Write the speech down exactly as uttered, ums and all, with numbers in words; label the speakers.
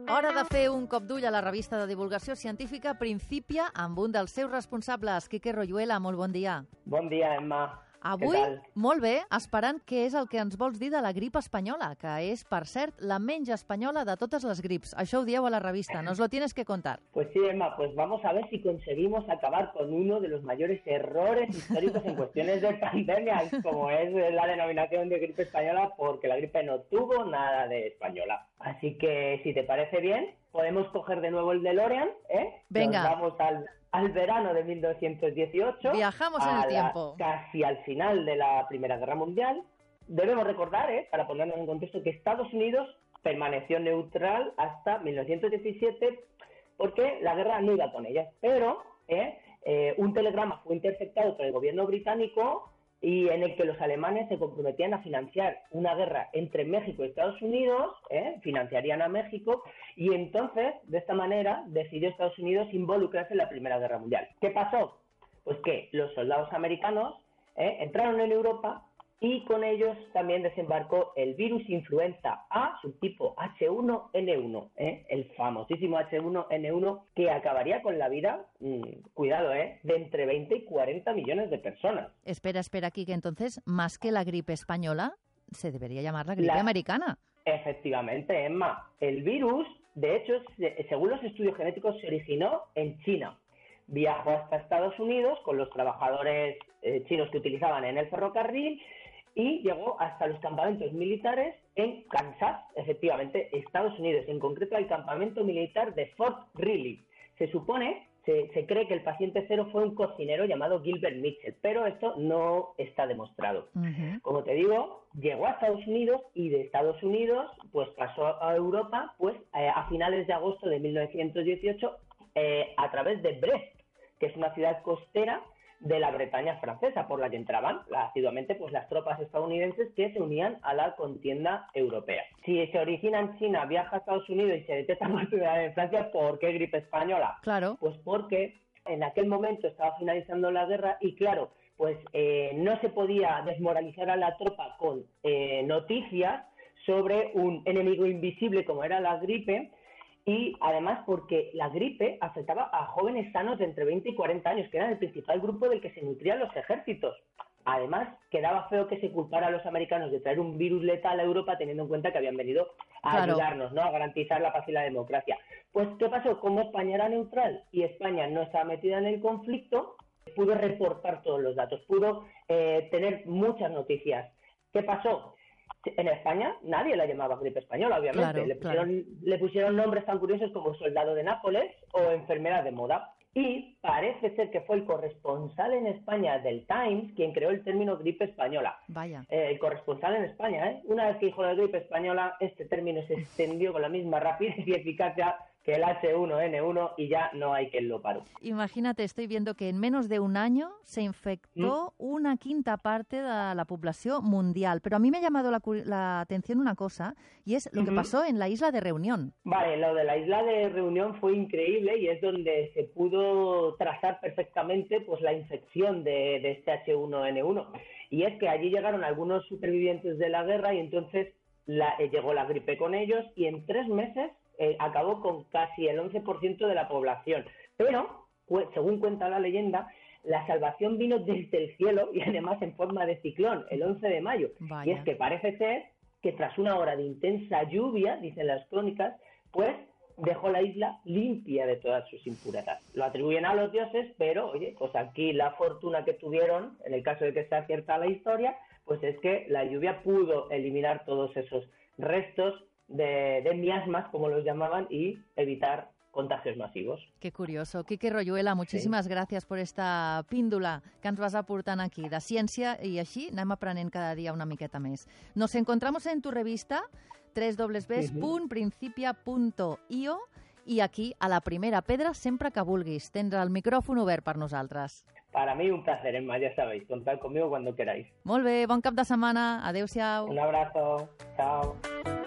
Speaker 1: Hora de fer un cop d'ull a la revista de divulgació científica Principia amb un dels seus responsables, Quique Royuela. Molt bon dia.
Speaker 2: Bon dia, Emma.
Speaker 1: Avui, molt bé, esperant què és el que ens vols dir de la grip espanyola, que és, per cert, la menys espanyola de totes les grips. Això ho dieu a la revista, nos lo tienes que contar.
Speaker 2: Pues sí, Emma, pues vamos a ver si conseguimos acabar con uno de los mayores errores históricos en cuestiones de pandemia, como es la denominación de gripe española, porque la gripe no tuvo nada de española. Así que, si te parece bien, podemos coger de nuevo el DeLorean, ¿eh?
Speaker 1: Venga.
Speaker 2: Nos vamos al... al verano de mil novecientos dieciocho,
Speaker 1: viajamos en el tiempo,
Speaker 2: casi al final de la Primera Guerra Mundial. Debemos recordar, ¿eh? para ponernos en contexto, que Estados Unidos permaneció neutral hasta mil novecientos diecisiete porque la guerra no iba con ellas. Pero ¿eh? Eh, un telegrama fue interceptado por el gobierno británico y en el que los alemanes se comprometían a financiar una guerra entre México y Estados Unidos, ¿eh? financiarían a México, y entonces, de esta manera, decidió Estados Unidos involucrarse en la Primera Guerra Mundial. ¿Qué pasó? Pues que los soldados americanos ¿eh? entraron en Europa y con ellos también desembarcó el virus influenza A, subtipo H uno N uno, ¿eh? el famosísimo H uno N uno que acabaría con la vida, mmm, cuidado, ¿eh? de entre veinte y cuarenta millones de personas.
Speaker 1: Espera, espera, aquí que entonces, más que la gripe española, se debería llamar la gripe la... americana.
Speaker 2: Efectivamente, Emma. El virus, de hecho, según los estudios genéticos, se originó en China. Viajó hasta Estados Unidos con los trabajadores eh, chinos que utilizaban en el ferrocarril y llegó hasta los campamentos militares en Kansas, efectivamente, Estados Unidos, en concreto al campamento militar de Fort Riley. Se supone, se, se cree que el paciente cero fue un cocinero llamado Gilbert Mitchell, pero esto no está demostrado. Uh-huh. Como te digo, llegó a Estados Unidos y de Estados Unidos pues pasó a Europa pues eh, a finales de agosto de mil novecientos dieciocho eh, a través de Brest, que es una ciudad costera de la Bretaña francesa, por la que entraban asiduamente pues las tropas estadounidenses que se unían a la contienda europea. Si se origina en China, viaja a Estados Unidos y se detecta por primera vez en Francia, ¿por qué gripe española?
Speaker 1: Claro.
Speaker 2: Pues porque en aquel momento estaba finalizando la guerra y claro, pues eh, no se podía desmoralizar a la tropa con eh, noticias sobre un enemigo invisible como era la gripe. Y además porque la gripe afectaba a jóvenes sanos de entre veinte y cuarenta años, que eran el principal grupo del que se nutrían los ejércitos. Además, quedaba feo que se culpara a los americanos de traer un virus letal a Europa, teniendo en cuenta que habían venido a claro. ayudarnos, ¿no? A garantizar la paz y la democracia. Pues, ¿qué pasó? Como España era neutral y España no estaba metida en el conflicto, pudo reportar todos los datos, pudo eh, tener muchas noticias. ¿Qué pasó? En España nadie la llamaba gripe española, obviamente.
Speaker 1: Claro,
Speaker 2: le, pusieron,
Speaker 1: claro.
Speaker 2: le pusieron nombres tan curiosos como soldado de Nápoles o enfermera de moda. Y parece ser que fue el corresponsal en España del Times quien creó el término gripe española.
Speaker 1: Vaya.
Speaker 2: Eh, el corresponsal en España, ¿eh? Una vez que dijo la gripe española, este término se extendió con la misma rapidez y eficacia que el H uno N uno y ya no hay quien lo paró.
Speaker 1: Imagínate, estoy viendo que en menos de un año se infectó ¿Mm? una quinta parte de la población mundial. Pero a mí me ha llamado la, la atención una cosa, y es lo que uh-huh. pasó en la isla de Reunión.
Speaker 2: Vale, lo de la isla de Reunión fue increíble y es donde se pudo trazar perfectamente pues la infección de, de este H uno N uno. Y es que allí llegaron algunos supervivientes de la guerra y entonces la, eh, llegó la gripe con ellos y en tres meses Eh, acabó con casi el once por ciento de la población. Pero, pues, según cuenta la leyenda, la salvación vino desde el cielo y además en forma de ciclón, el once de mayo. Vaya. Y es que parece ser que tras una hora de intensa lluvia, dicen las crónicas, pues dejó la isla limpia de todas sus impurezas. Lo atribuyen a los dioses, pero, oye, pues aquí la fortuna que tuvieron, en el caso de que sea cierta la historia, pues es que la lluvia pudo eliminar todos esos restos De, de miasmas, como los llamaban, y evitar contagios masivos.
Speaker 1: Qué curioso. Quique Royuela, muchíssimes sí. gràcies per esta píndola que ens vas aportant aquí de ciència i així anem aprenent cada dia una miqueta més. Nos encontramos en tu revista doble u doble u doble u punt principia punt i o i aquí, a la primera pedra, sempre que vulguis. Tens el micròfon obert per nosaltres.
Speaker 2: Para mí un placer, Emma, ya sabéis, contad conmigo cuando queráis.
Speaker 1: Molt bé, bon cap de setmana. Adéu-siau.
Speaker 2: Un abrazo. Chao.